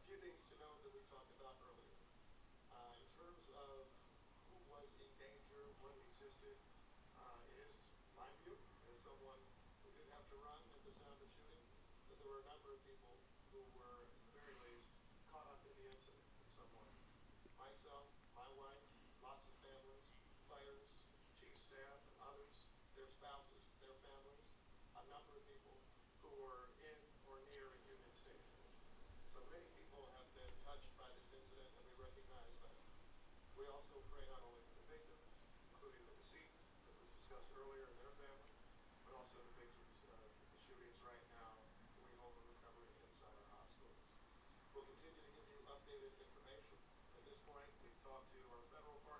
few things to note that we talked about earlier. In terms of who was in danger when it existed, it is my view, as someone who did have to run at the sound of shooting, that there were a number of people who were, at the very least, caught up in the incident in some way. Myself, my wife, lots of families, players, chief staff, and others, their spouses, their families, a number of people who were in or near a Union Station. So many people have been touched by this incident, and we recognize that. We also pray not only for the victims, including the deceased that was discussed earlier and their family, but also the victims of the shootings right now who we hope are recovering inside our hospitals. We'll continue to give you updated information. At this point, we've talked to our federal partners.